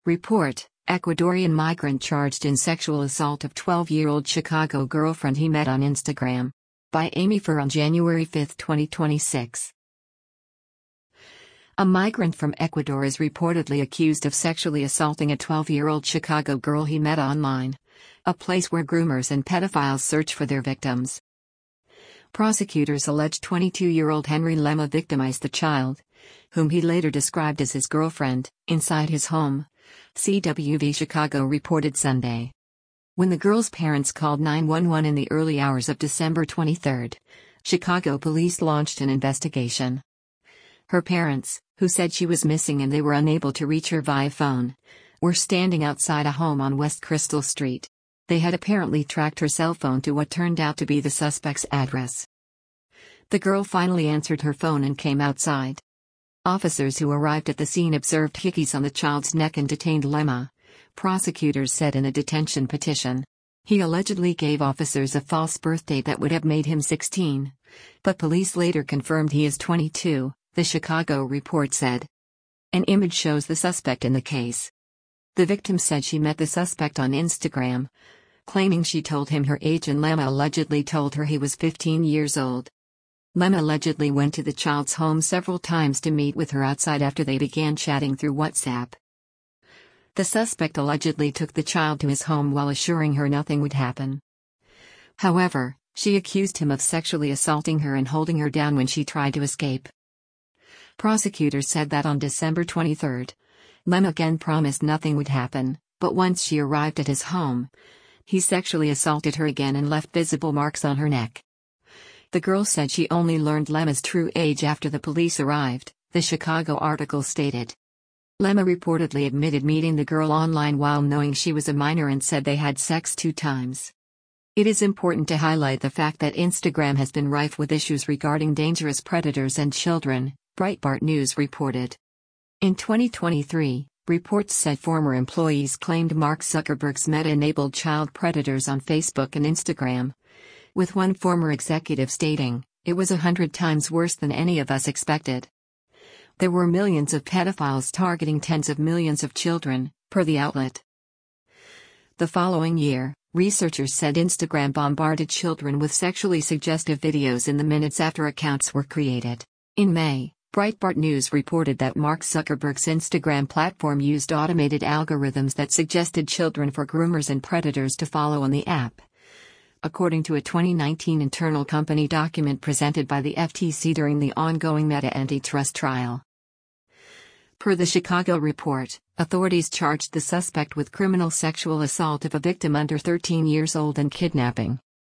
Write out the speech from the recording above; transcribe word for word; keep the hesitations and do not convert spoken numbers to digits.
Report: Ecuadorian migrant charged in sexual assault of twelve-year-old Chicago girlfriend he met on Instagram. By Amy Fur on January fifth, twenty twenty-six. A migrant from Ecuador is reportedly accused of sexually assaulting a twelve-year-old Chicago girl he met online, a place where groomers and pedophiles search for their victims. Prosecutors allege twenty-two-year-old Henry Lema victimized the child, whom he later described as his girlfriend, inside his home, C W V Chicago reported Sunday. When the girl's parents called nine one one in the early hours of December twenty-third, Chicago police launched an investigation. Her parents, who said she was missing and they were unable to reach her via phone, were standing outside a home on West Crystal Street. They had apparently tracked her cell phone to what turned out to be the suspect's address. The girl finally answered her phone and came outside. Officers who arrived at the scene observed hickeys on the child's neck and detained Lema, prosecutors said in a detention petition. He allegedly gave officers a false birth date that would have made him sixteen, but police later confirmed he is twenty-two, the Chicago report said. An image shows the suspect in the case. The victim said she met the suspect on Instagram, claiming she told him her age, and Lema allegedly told her he was fifteen years old. Lema allegedly went to the child's home several times to meet with her outside after they began chatting through WhatsApp. The suspect allegedly took the child to his home while assuring her nothing would happen. However, she accused him of sexually assaulting her and holding her down when she tried to escape. Prosecutors said that on December twenty-third, Lema again promised nothing would happen, but once she arrived at his home, he sexually assaulted her again and left visible marks on her neck. The girl said she only learned Lema's true age after the police arrived, the Chicago article stated. Lema reportedly admitted meeting the girl online while knowing she was a minor and said they had sex two times. It is important to highlight the fact that Instagram has been rife with issues regarding dangerous predators and children, Breitbart News reported. In twenty twenty-three, reports said former employees claimed Mark Zuckerberg's Meta enabled child predators on Facebook and Instagram, with one former executive stating, "It was a hundred times worse than any of us expected." There were millions of pedophiles targeting tens of millions of children, per the outlet. The following year, researchers said Instagram bombarded children with sexually suggestive videos in the minutes after accounts were created. In May, Breitbart News reported that Mark Zuckerberg's Instagram platform used automated algorithms that suggested children for groomers and predators to follow on the app, according to a twenty nineteen internal company document presented by the F T C during the ongoing Meta antitrust trial. Per the Chicago report, authorities charged the suspect with criminal sexual assault of a victim under thirteen years old and kidnapping.